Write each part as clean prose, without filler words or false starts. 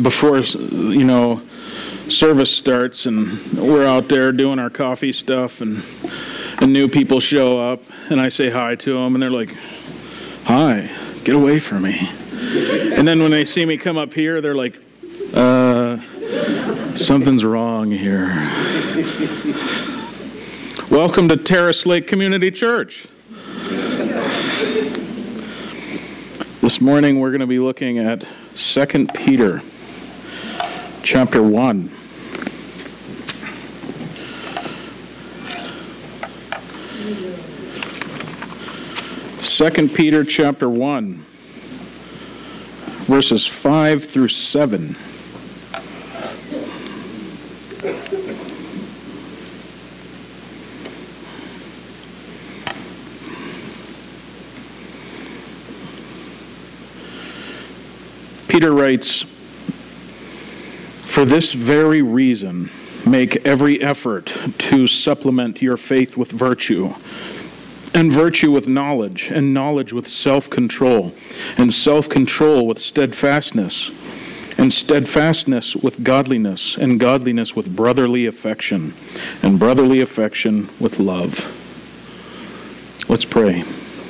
before, service starts and we're out there doing our coffee stuff and new people show up and I say hi to them and they're like, "Hi, get away from me." And then when they see me come up here, they're like, something's wrong here. Welcome to Terrace Lake Community Church. This morning we're going to be looking at 2 Peter chapter 1. Second Peter chapter 1, verses 5 through 7. Peter writes, "For this very reason, make every effort to supplement your faith with virtue, and virtue with knowledge, and knowledge with self-control, and self-control with steadfastness, and steadfastness with godliness, and godliness with brotherly affection, and brotherly affection with love." Let's pray.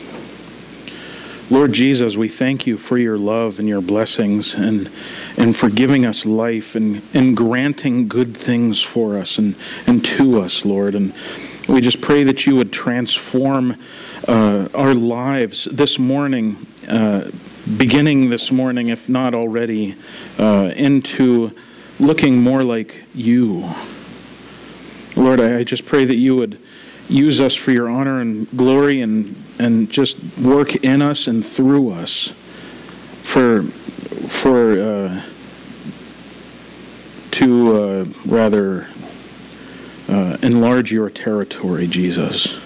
Lord Jesus, we thank you for your love and your blessings and for giving us life and granting good things for us and to us, Lord. And we just pray that you would transform our lives this morning, beginning this morning, if not already, into looking more like you. Lord, I just pray that you would use us for your honor and glory and just work in us and through us to enlarge your territory, Jesus.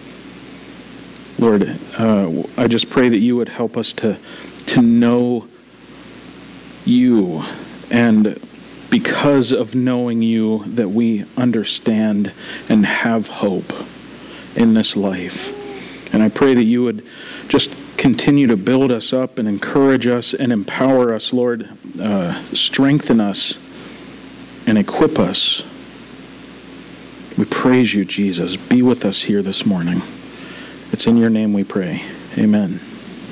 Lord, I just pray that you would help us to know you, and because of knowing you, that we understand and have hope in this life. And I pray that you would just continue to build us up and encourage us and empower us, Lord. Strengthen us and equip us. We praise you, Jesus. Be with us here this morning. It's in your name we pray. Amen.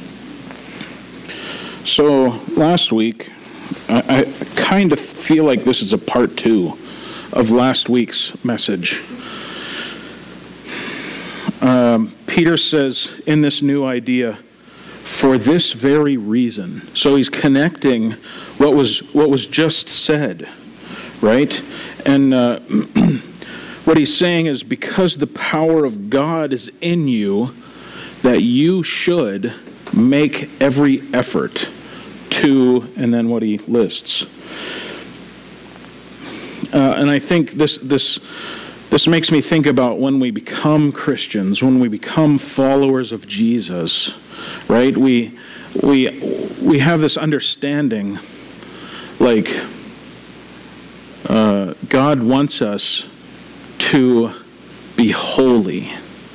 So last week, I kind of feel like this is a part 2 of last week's message. Peter says in this new idea, "For this very reason." So he's connecting what was just said, right? And what he's saying is, because the power of God is in you, that you should make every effort to, and then what he lists. And I think this makes me think about when we become Christians, when we become followers of Jesus, right? We have this understanding, like God wants us to be holy,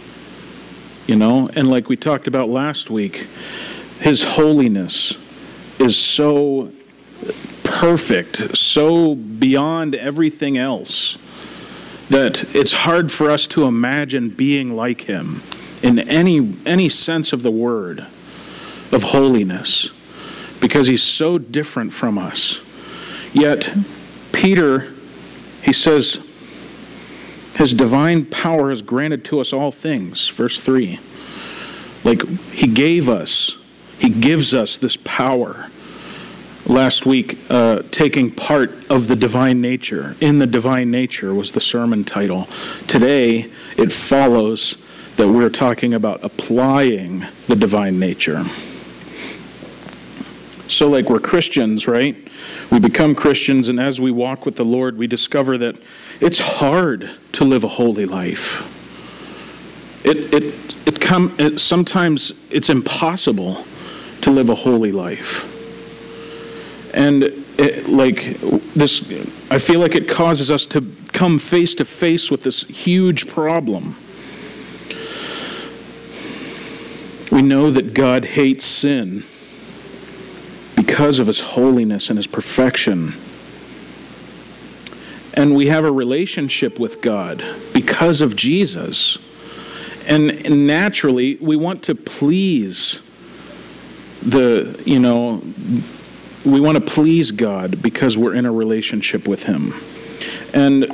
and like we talked about last week, his holiness is so perfect, so beyond everything else, that it's hard for us to imagine being like him in any sense of the word of holiness, because he's so different from us. Yet Peter, he says, his divine power has granted to us all things, verse 3. Like, he gives us this power. Last week, taking part of the divine nature. In the divine nature was the sermon title. Today, it follows that we're talking about applying the divine nature. So like we're Christians, right? We become Christians, and as we walk with the Lord, we discover that it's hard to live a holy life. Sometimes it's impossible to live a holy life. And I feel like it causes us to come face to face with this huge problem. We know that God hates sin because of his holiness and his perfection. And we have a relationship with God because of Jesus. And naturally, we want to please we want to please God because we're in a relationship with him. And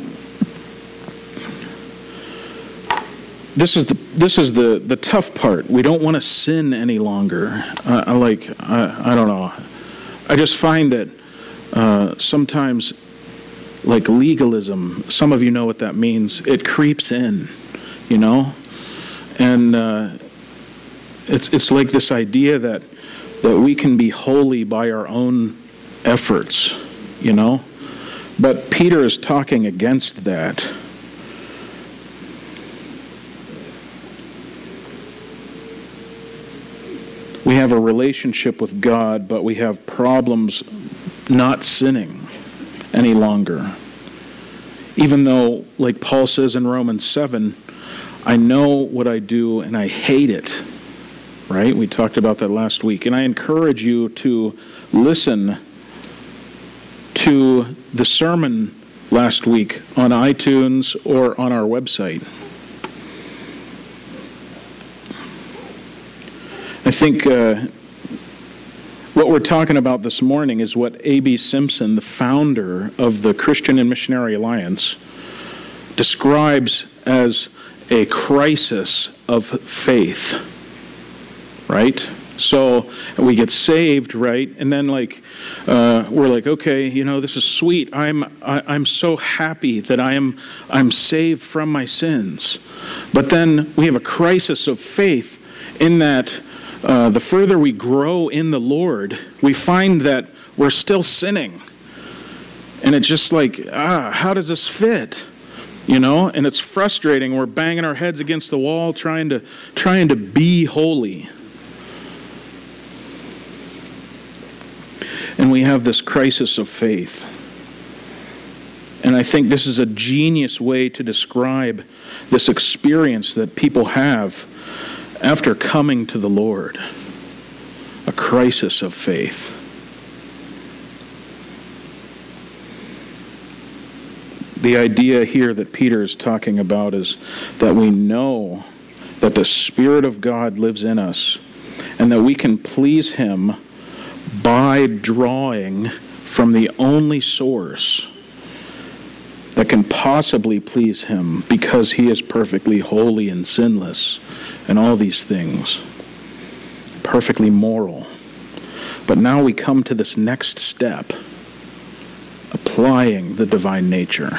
this is the tough part. We don't want to sin any longer. I don't know. I just find that sometimes, like legalism, some of you know what that means. It creeps in, and it's like this idea that we can be holy by our own efforts, But Peter is talking against that. We have a relationship with God, but we have problems not sinning any longer. Even though, like Paul says in Romans 7, I know what I do and I hate it. Right? We talked about that last week. And I encourage you to listen to the sermon last week on iTunes or on our website. I think what we're talking about this morning is what A.B. Simpson, the founder of the Christian and Missionary Alliance, describes as a crisis of faith, right? So we get saved, right? And then we're like, okay, this is sweet. I'm so happy that I'm saved from my sins. But then we have a crisis of faith in that the further we grow in the Lord, we find that we're still sinning. And it's just like, how does this fit? And it's frustrating. We're banging our heads against the wall trying to be holy. And we have this crisis of faith. And I think this is a genius way to describe this experience that people have after coming to the Lord. A crisis of faith. The idea here that Peter is talking about is that we know that the Spirit of God lives in us and that we can please him by drawing from the only source that can possibly please him because he is perfectly holy and sinless and all these things, perfectly moral. But now we come to this next step, applying the divine nature.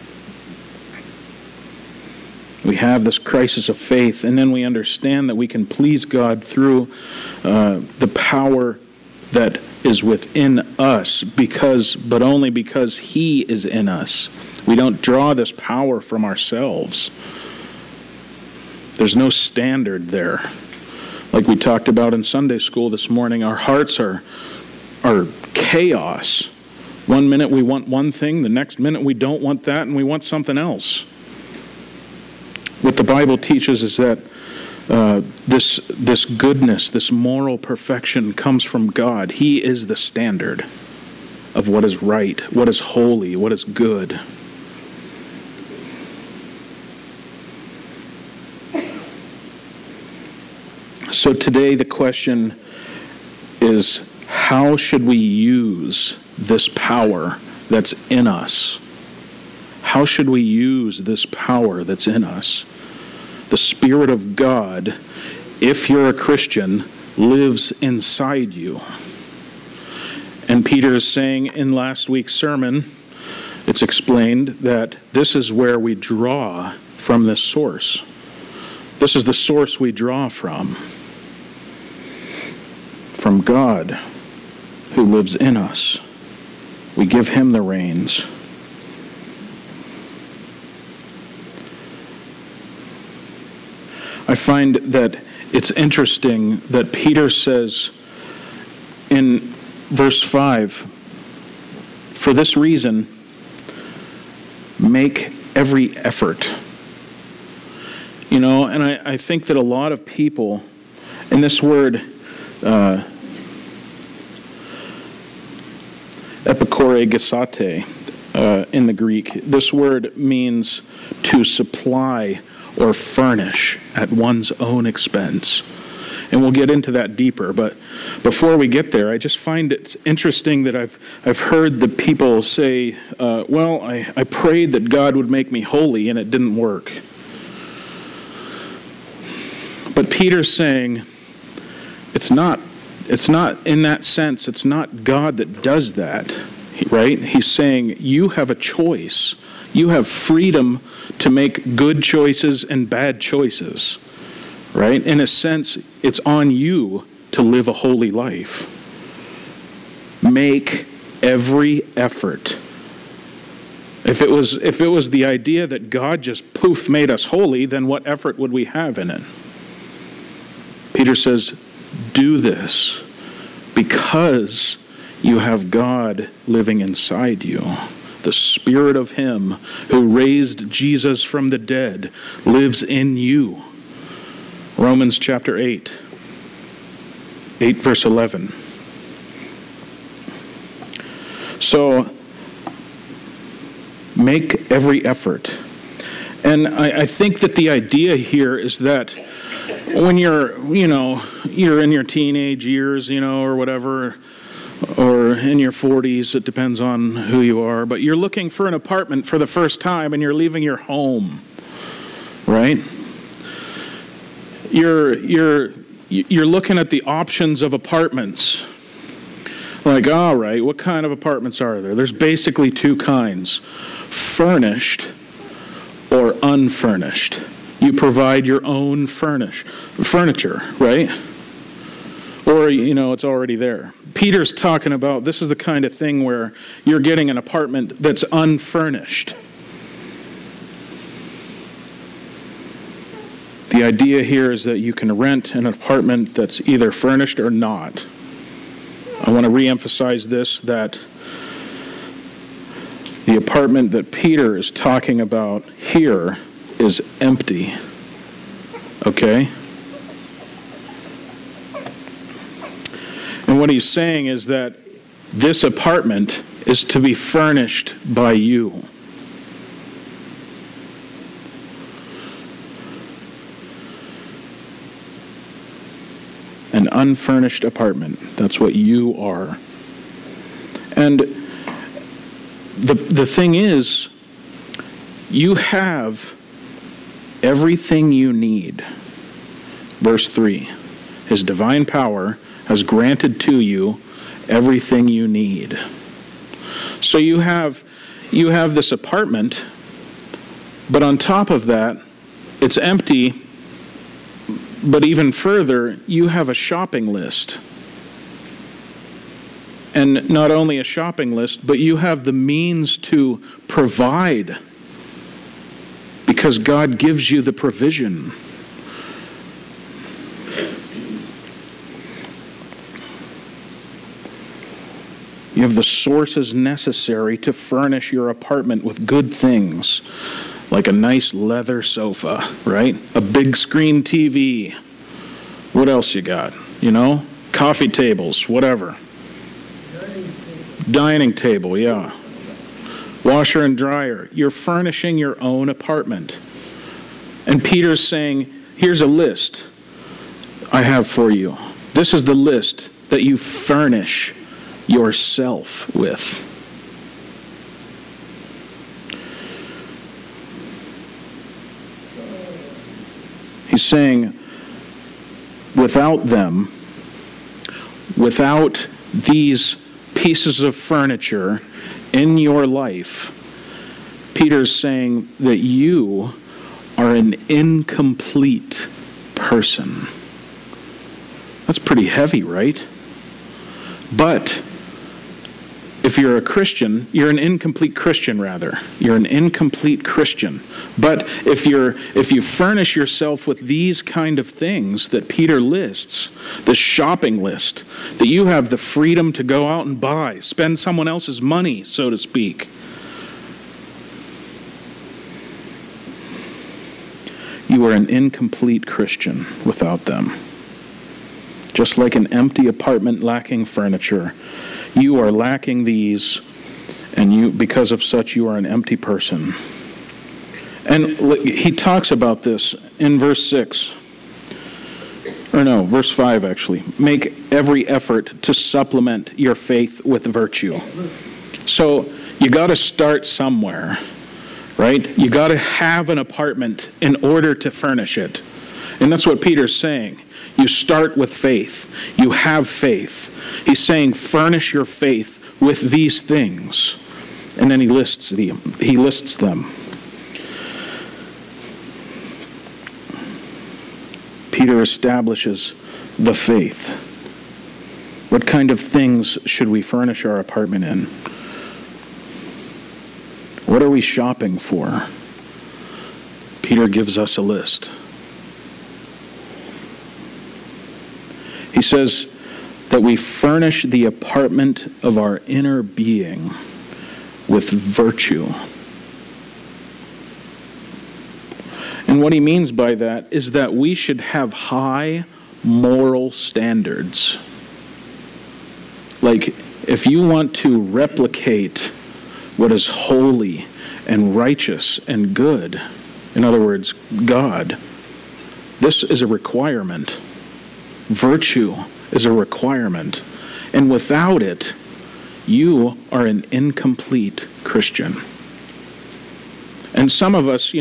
We have this crisis of faith, and then we understand that we can please God through the power that is within us, but only because he is in us. We don't draw this power from ourselves. There's no standard there. Like we talked about in Sunday school this morning, our hearts are chaos. One minute we want one thing, the next minute we don't want that, and we want something else. What the Bible teaches is that this goodness, this moral perfection comes from God. He is the standard of what is right, what is holy, what is good. So today the question is, how should we use this power that's in us? How should we use this power that's in us? The Spirit of God, if you're a Christian, lives inside you. And Peter is saying in last week's sermon, it's explained that this is where we draw from this source. This is the source we draw from God, who lives in us. We give him the reins. I find that it's interesting that Peter says in verse 5, for this reason, make every effort. And I think that a lot of people, and this word epikoregesate in the Greek. This word means to supply or furnish at one's own expense. And we'll get into that deeper, but before we get there, I just find it interesting that I've heard the people say, well, I prayed that God would make me holy, and it didn't work. But Peter's saying, it's not in that sense, it's not God that does that, right? He's saying, you have a choice. You have freedom to make good choices and bad choices. Right? In a sense, it's on you to live a holy life. Make every effort. If it was the idea that God just poof made us holy, then what effort would we have in it? Peter says, do this because you have God living inside you. The Spirit of Him who raised Jesus from the dead lives in you. Romans chapter 8 verse 11. So, make every effort. And I think that the idea here is that when you're in your teenage years, or whatever, or in your 40s, it depends on who you are, but you're looking for an apartment for the first time and you're leaving your home, right? You're looking at the options of apartments. Like, all right, what kind of apartments are there? There's basically two kinds: furnished or unfurnished. You provide your own furniture, right? Or, it's already there. Peter's talking about this is the kind of thing where you're getting an apartment that's unfurnished. The idea here is that you can rent an apartment that's either furnished or not. I want to reemphasize this, that the apartment that Peter is talking about here is empty. Okay? And what he's saying is that this apartment is to be furnished by you. An unfurnished apartment. That's what you are. And the thing is, you have everything you need. Verse 3. His divine power has granted to you everything you need. So you have this apartment, but on top of that, it's empty. But even further, you have a shopping list. And not only a shopping list, but you have the means to provide, because God gives you the provision. You have the sources necessary to furnish your apartment with good things, like a nice leather sofa, right? A big screen TV. What else you got? Coffee tables, whatever. Dining table, yeah. Washer and dryer. You're furnishing your own apartment. And Peter's saying, here's a list I have for you. This is the list that you furnish yourself with. He's saying, without them, without these pieces of furniture in your life, Peter's saying that you are an incomplete person. That's pretty heavy, right? But if you're a Christian, you're an incomplete Christian, rather. You're an incomplete Christian. But if you furnish yourself with these kind of things that Peter lists, the shopping list, that you have the freedom to go out and buy, spend someone else's money, so to speak. You are an incomplete Christian without them. Just like an empty apartment lacking furniture, You are lacking these, and because of such you are an empty person. And he talks about this in verse 6. Or no, verse 5 actually. Make every effort to supplement your faith with virtue. So you got to start somewhere, right? You got to have an apartment in order to furnish it. And that's what Peter's saying. You start with faith. You have faith. He's saying furnish your faith with these things. And then he lists them. Peter establishes the faith. What kind of things should we furnish our apartment in? What are we shopping for? Peter gives us a list. He says that we furnish the apartment of our inner being with virtue. And what he means by that is that we should have high moral standards. Like, if you want to replicate what is holy and righteous and good, in other words, God, this is a requirement. Virtue is a requirement. And without it, you are an incomplete Christian. And some of us,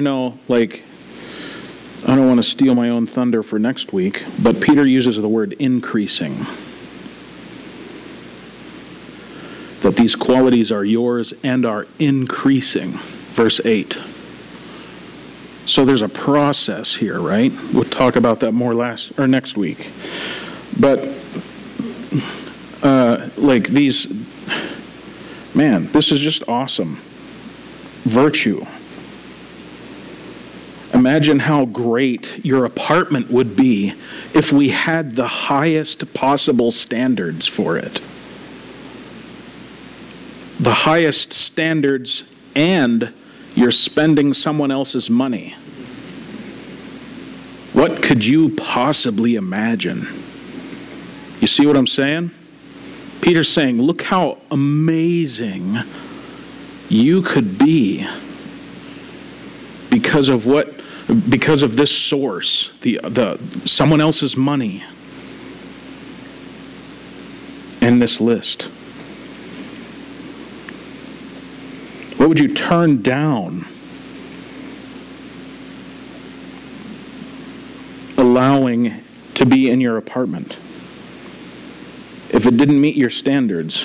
I don't want to steal my own thunder for next week, but Peter uses the word increasing. That these qualities are yours and are increasing. Verse 8. So there's a process here, right? We'll talk about that more next week. But this is just awesome. Virtue. Imagine how great your apartment would be if we had the highest possible standards for it. The highest standards, and you're spending someone else's money. What could you possibly imagine? You see what I'm saying? Peter's saying, look how amazing you could be because of this source, the someone else's money, and this list. What would you turn down? Allowing to be in your apartment if it didn't meet your standards.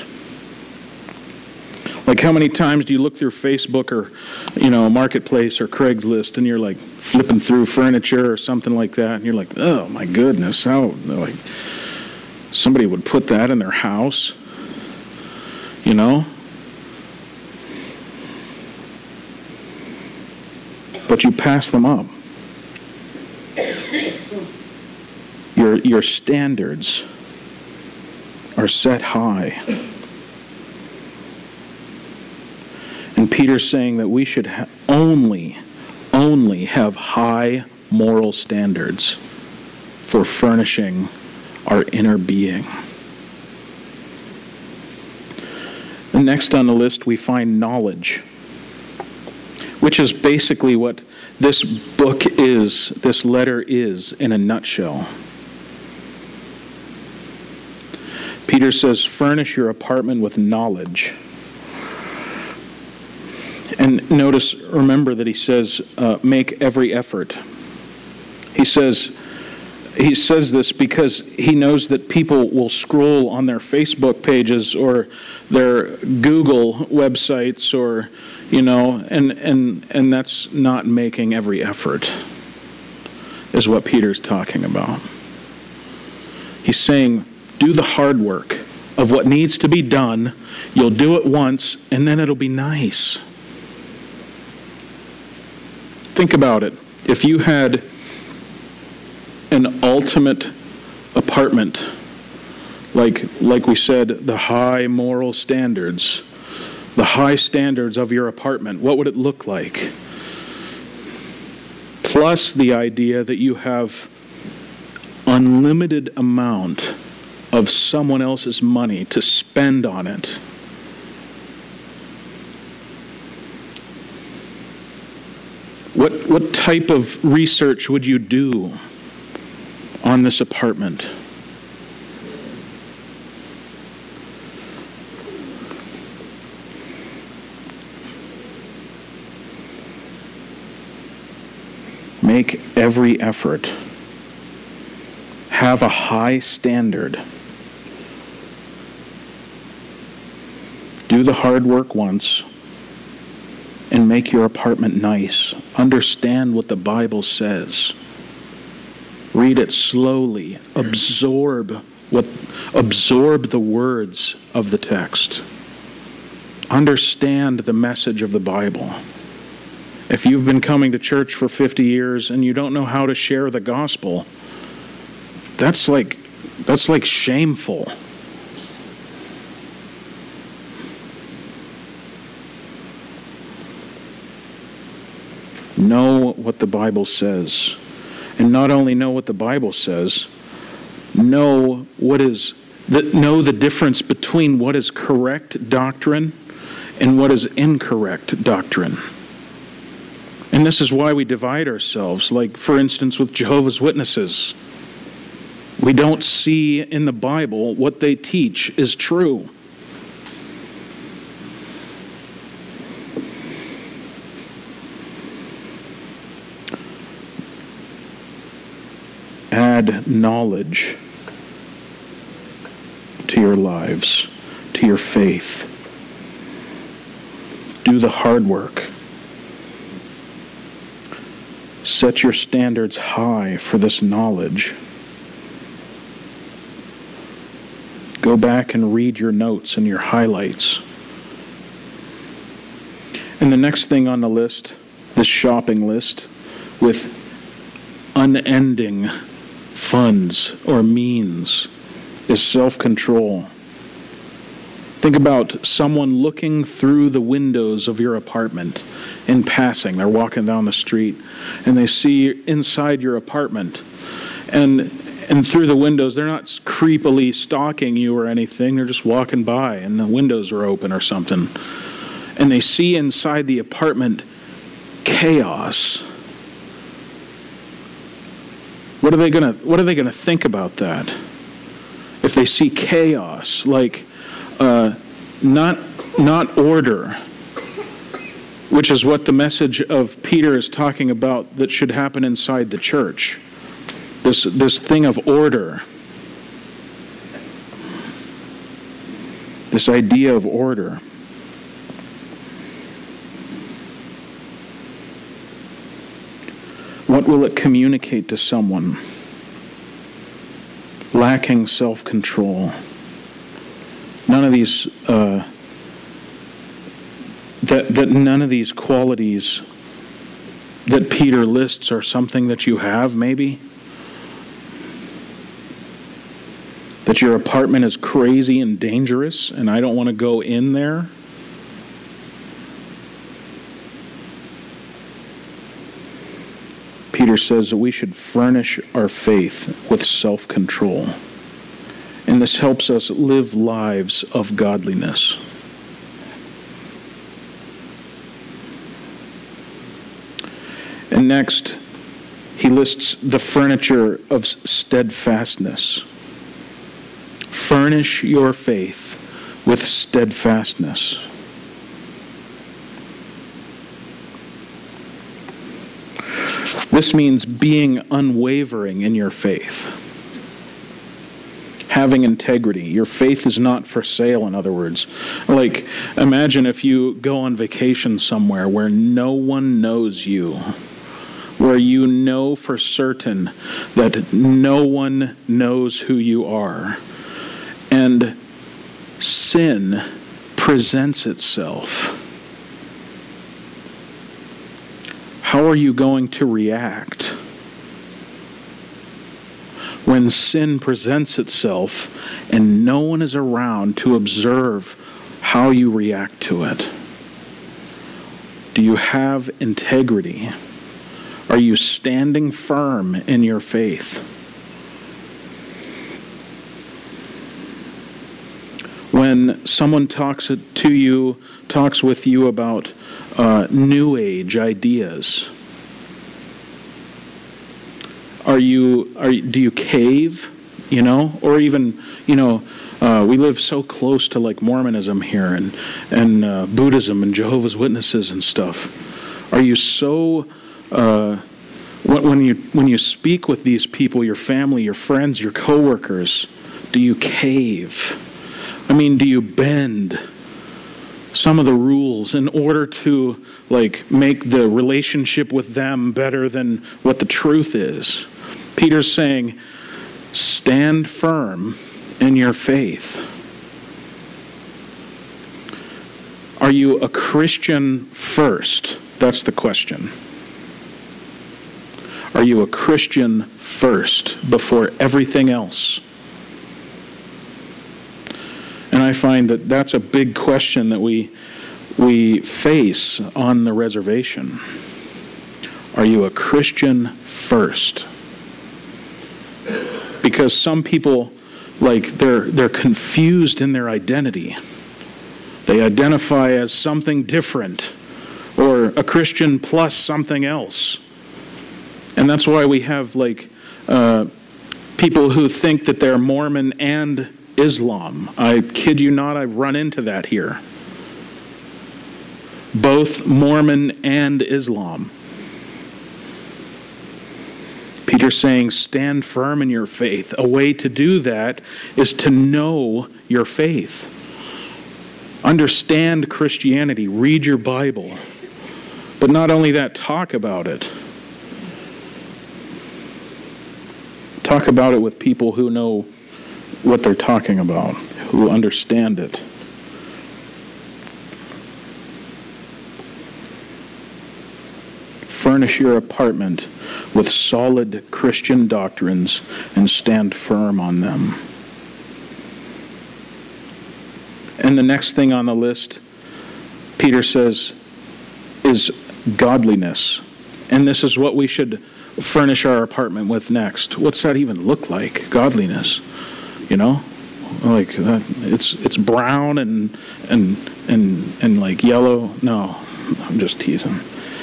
Like, how many times do you look through Facebook or, Marketplace or Craigslist, and you're like flipping through furniture or something like that, and you're like, oh my goodness, how somebody would put that in their house, But you pass them up. Your standards are set high. And Peter's saying that we should only have high moral standards for furnishing our inner being. And next on the list, we find knowledge, which is basically what this book is, this letter is in a nutshell. Peter says, furnish your apartment with knowledge. And remember that he says, make every effort. He says this because he knows that people will scroll on their Facebook pages or their Google websites or, and that's not making every effort, is what Peter's talking about. He's saying, do the hard work of what needs to be done. You'll do it once, and then it'll be nice. Think about it. If you had an ultimate apartment, like we said, the high moral standards, the high standards of your apartment, what would it look like? Plus the idea that you have unlimited amount of someone else's money to spend on it. What type of research would you do on this apartment? Make every effort. Have a high standard. Do the hard work once and make your apartment nice. Understand what the Bible says. Read it slowly. Absorb the words of the text. Understand the message of the Bible. If you've been coming to church for 50 years and you don't know how to share the gospel, that's like shameful. Know what the Bible says. And not only know what the Bible says, know the difference between what is correct doctrine and what is incorrect doctrine. And this is why we divide ourselves. Like, for instance, with Jehovah's Witnesses. We don't see in the Bible what they teach is true. Add knowledge to your lives, to your faith. Do the hard work. Set your standards high for this knowledge. Go back and read your notes and your highlights. And the next thing on the list, this shopping list, with unending funds or means, is self-control. Think about someone looking through the windows of your apartment in passing. They're walking down the street and they see inside your apartment. And through the windows, they're not creepily stalking you or anything. They're just walking by and the windows are open or something. And they see inside the apartment chaos. What are they gonna think about that? If they see chaos, like not order, which is what the message of Peter is talking about that should happen inside the church. This thing of order. This idea of order. What will it communicate to someone lacking self-control? None of these none of these qualities that Peter lists are something that you have, maybe? That your apartment is crazy and dangerous and I don't want to go in there? Peter says that we should furnish our faith with self-control. And this helps us live lives of godliness. And next, he lists the furniture of steadfastness. Furnish your faith with steadfastness. This means being unwavering in your faith. Having integrity. Your faith is not for sale, in other words. Like, imagine if you go on vacation somewhere where no one knows you, where you know for certain that no one knows who you are, and sin presents itself. How are you going to react when sin presents itself and no one is around to observe how you react to it? Do you have integrity? Are you standing firm in your faith? when someone talks with you about New Age ideas? Do you cave? Or even, we live so close to like Mormonism here and Buddhism and Jehovah's Witnesses and stuff. Are you so, when you speak with these people, your family, your friends, your coworkers, do you cave? Do you bend some of the rules in order to make the relationship with them better than what the truth is? Peter's saying, stand firm in your faith. Are you a Christian first? That's the question. Are you a Christian first before everything else? And I find that that's a big question that we face on the reservation. Are you a Christian first? Because some people, they're confused in their identity. They identify as something different, or a Christian plus something else. And that's why we have people who think that they're Mormon and Islam. I kid you not, I've run into that here. Both Mormon and Islam. Peter's saying, stand firm in your faith. A way to do that is to know your faith. Understand Christianity. Read your Bible. But not only that, talk about it. Talk about it with people who know what they're talking about, who understand it. Furnish your apartment with solid Christian doctrines and stand firm on them. And the next thing on the list, Peter says, is godliness. And this is what we should furnish our apartment with next. What's that even look like? Godliness. It's brown and like yellow. No, I'm just teasing.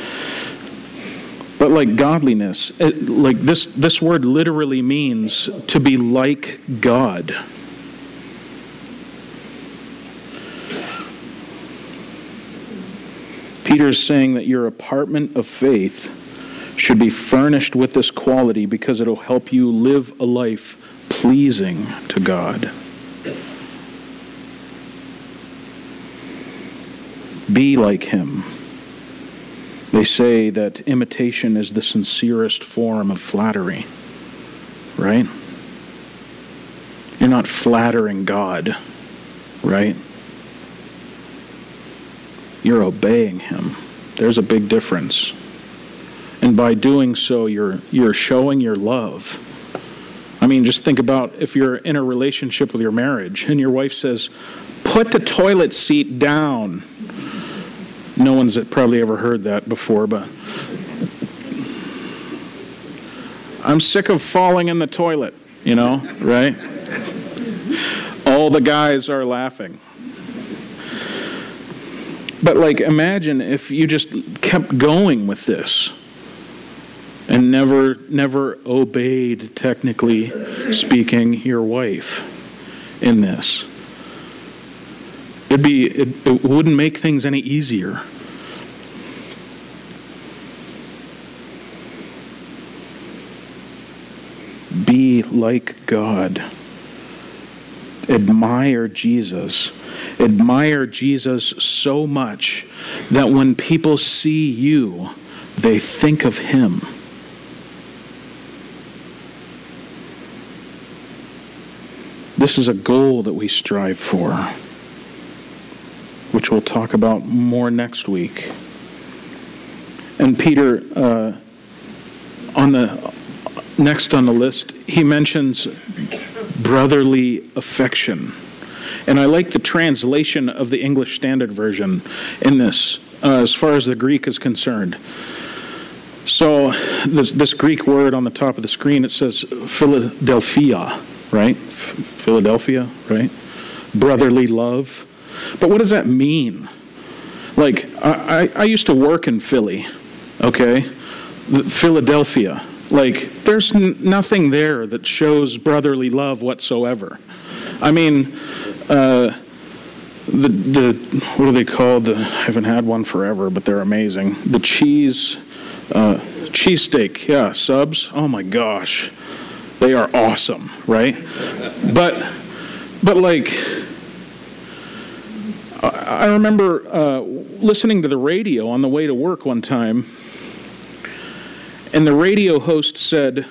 But godliness, this word literally means to be like God. Peter's saying that your apartment of faith should be furnished with this quality because it'll help you live a life pleasing to God. Be like Him. They say that imitation is the sincerest form of flattery, right? You're not flattering God, right? You're obeying Him. There's a big difference. And by doing so, you're showing your love. Just think about if you're in a relationship with your marriage and your wife says, "Put the toilet seat down." No one's probably ever heard that before, but I'm sick of falling in the toilet, right? All the guys are laughing. But imagine if you just kept going with this and never obeyed, technically speaking, your wife in this. It wouldn't make things any easier. Be like God. Admire Jesus. Admire Jesus so much that when people see you, they think of Him. This is a goal that we strive for, which we'll talk about more next week. And Peter, next on the list, he mentions brotherly affection. And I like the translation of the English Standard Version in this, as far as the Greek is concerned. So this Greek word on the top of the screen, it says Philadelphia, right? Philadelphia, right? brotherly love. But what does that mean? Like, I used to work in Philly, okay? Philadelphia. Like, there's nothing there that shows brotherly love whatsoever. I mean, the what are they called? I haven't had one forever, but they're amazing. The cheesesteak, yeah, subs. Oh my gosh, they are awesome, right? But like, I remember listening to the radio on the way to work one time, and the radio host said,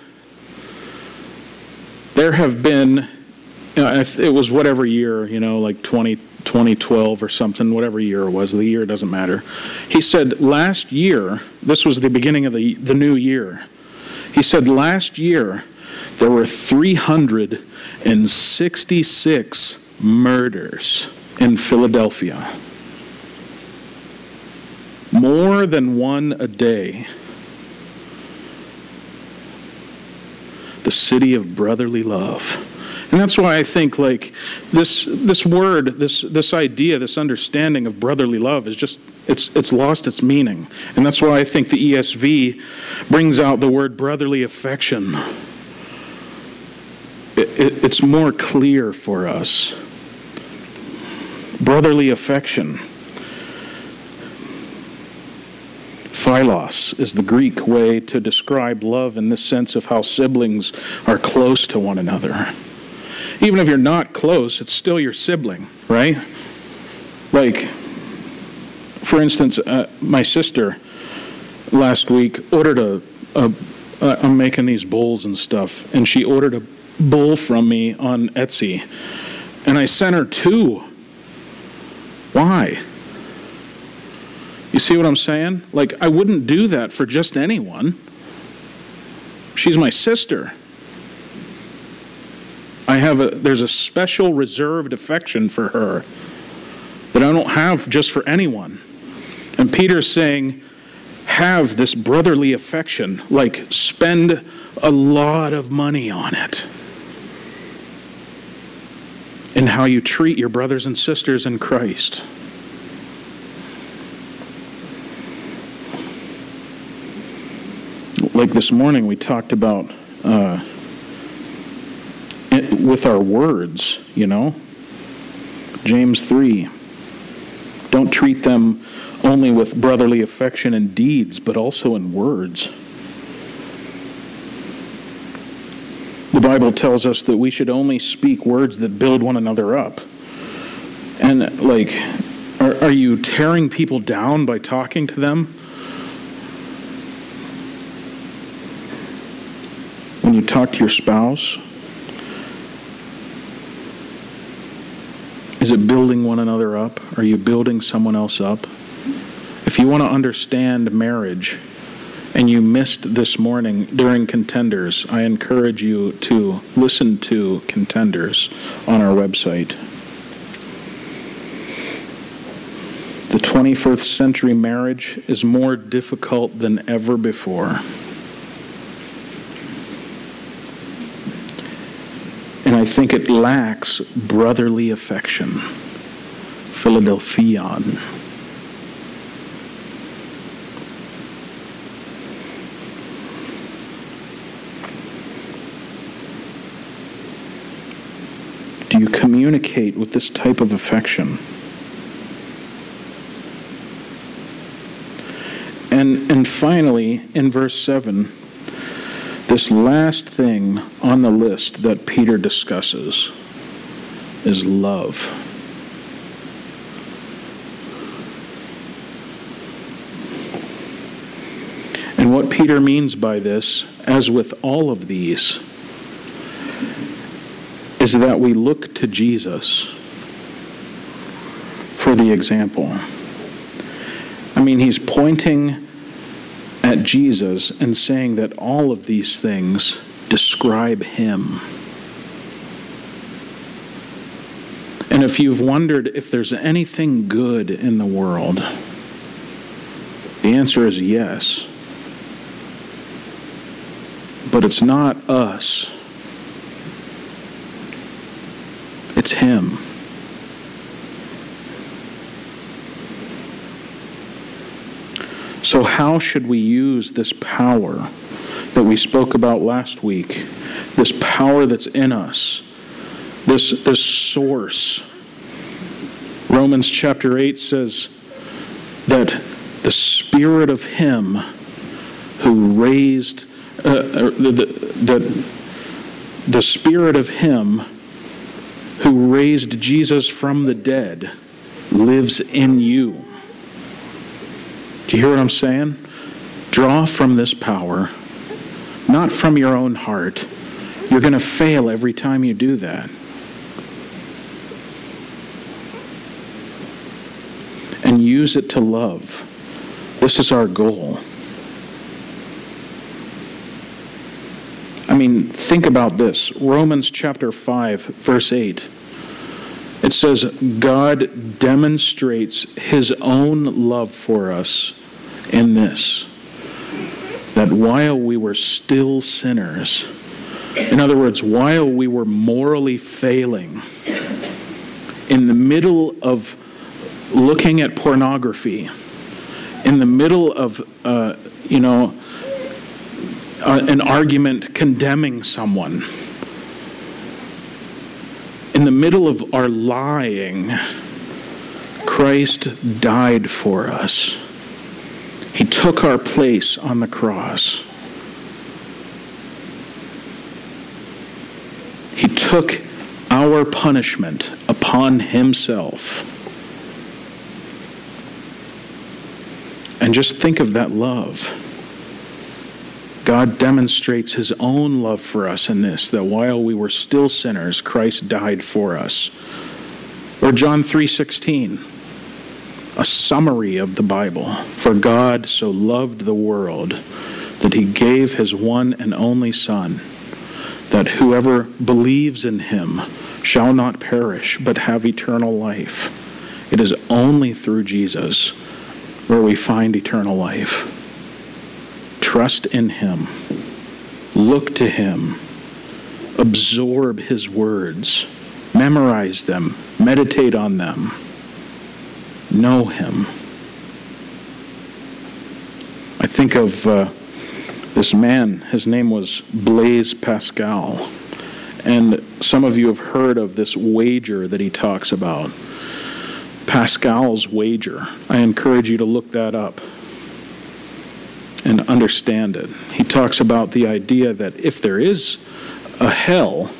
there have been, it was whatever year, like 2012 or something, whatever year it was, the year doesn't matter. He said last year, this was the beginning of the new year, he said last year there were 366 murders in Philadelphia. More than one a day. The city of brotherly love. And that's why I think like this word, this idea, this understanding of brotherly love is just, it's lost its meaning. And that's why I think the ESV brings out the word brotherly affection. It's more clear for us. Brotherly affection. Philos is the Greek way to describe love in this sense of how siblings are close to one another. Even if you're not close, it's still your sibling, right? Like, for instance, my sister last week ordered I'm making these bowls and stuff, and she ordered a bowl from me on Etsy, and I sent her 2. Why? You see what I'm saying? Like, I wouldn't do that for just anyone. She's my sister. There's a special reserved affection for her that I don't have just for anyone. And Peter's saying, have this brotherly affection, like spend a lot of money on it. In how you treat your brothers and sisters in Christ. Like this morning we talked about with our words, James 3. Don't treat them only with brotherly affection in deeds, but also in words. The Bible tells us that we should only speak words that build one another up. And like, are you tearing people down by talking to them? When you talk to your spouse, is it building one another up? Are you building someone else up? If you want to understand marriage and you missed this morning during Contenders, I encourage you to listen to Contenders on our website. The 21st century marriage is more difficult than ever before. And I think it lacks brotherly affection. Philadelphian. Do you communicate with this type of affection? And finally, in verse 7, this last thing on the list that Peter discusses is love. And what Peter means by this, as with all of these, is that we look to Jesus for the example. I mean, he's pointing at Jesus and saying that all of these things describe him. And if you've wondered if there's anything good in the world, the answer is yes. But it's not us. It's him. So how should we use this power that we spoke about last week? This power that's in us, this source. Romans chapter 8 says that the Spirit of Him who raised, the Spirit of Him who raised Jesus from the dead lives in you. Do you hear what I'm saying? Draw from this power, not from your own heart. You're going to fail every time you do that. And use it to love. This is our goal. I mean, think about this. Romans chapter 5, verse 8. It says, God demonstrates His own love for us in this, that while we were still sinners, in other words, while we were morally failing, in the middle of looking at pornography, in the middle of, an argument condemning someone, in the middle of our lying, Christ died for us. He took our place on the cross. He took our punishment upon Himself. And just think of that love. God demonstrates His own love for us in this, that while we were still sinners, Christ died for us. Or John 3:16, a summary of the Bible. For God so loved the world that He gave His one and only Son, that whoever believes in Him shall not perish, but have eternal life. It is only through Jesus where we find eternal life. Trust in Him. Look to Him. Absorb His words. Memorize them. Meditate on them. Know Him. I think of this man. His name was Blaise Pascal. And some of you have heard of this wager that he talks about. Pascal's wager. I encourage you to look that up and understand it. He talks about the idea that if there is a hell,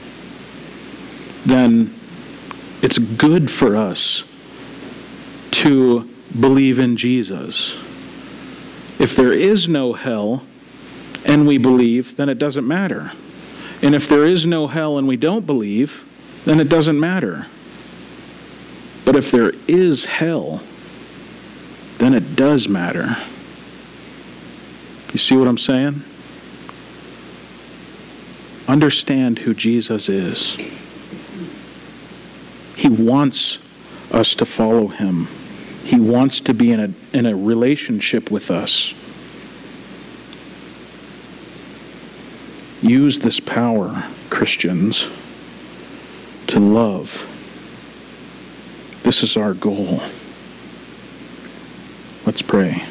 then it's good for us to believe in Jesus. If there is no hell and we believe, then it doesn't matter. And if there is no hell and we don't believe, then it doesn't matter. But if there is hell, then it does matter. You see what I'm saying? Understand who Jesus is. He wants us to follow Him. He wants to be in a relationship with us. Use this power, Christians, to love. This is our goal. Let's pray.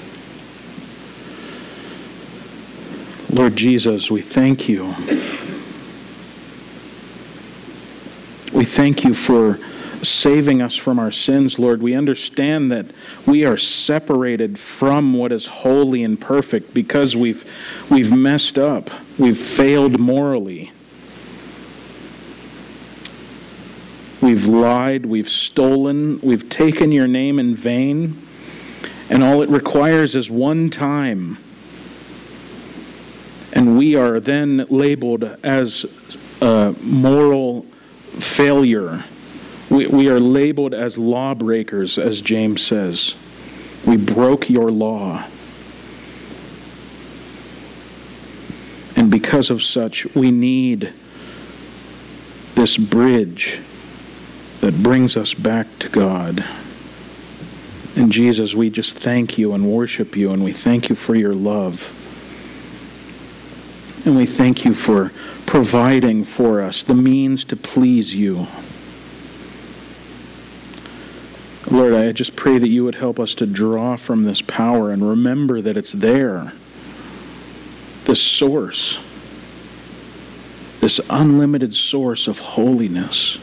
Lord Jesus, we thank You. We thank You for saving us from our sins, Lord. We understand that we are separated from what is holy and perfect because we've messed up. We've failed morally. We've lied, we've stolen, we've taken Your name in vain, and all it requires is one time. And we are then labeled as a moral failure. We are labeled as lawbreakers, as James says. We broke Your law. And because of such, we need this bridge that brings us back to God. And Jesus, we just thank You and worship You, and we thank You for Your love. And we thank You for providing for us the means to please You. Lord, I just pray that you would help us to draw from this power and remember that it's there. This source, this unlimited source of holiness.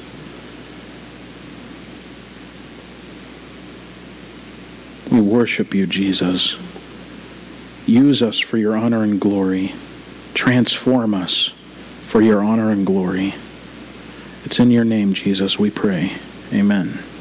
We worship you, Jesus. Use us for your honor and glory. Transform us for your honor and glory. It's in your name, Jesus, we pray. Amen.